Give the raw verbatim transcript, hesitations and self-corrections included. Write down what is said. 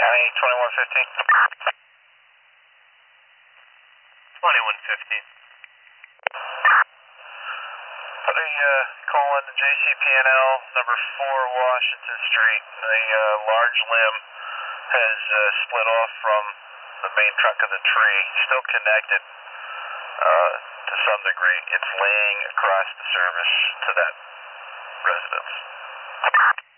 County twenty-one fifteen. twenty-one fifteen. Put a uh, call in to J C P N L, number four Washington Street. The uh, large limb has uh, split off from the main trunk of the tree, still connected uh, to some degree. It's laying across the service to that residence.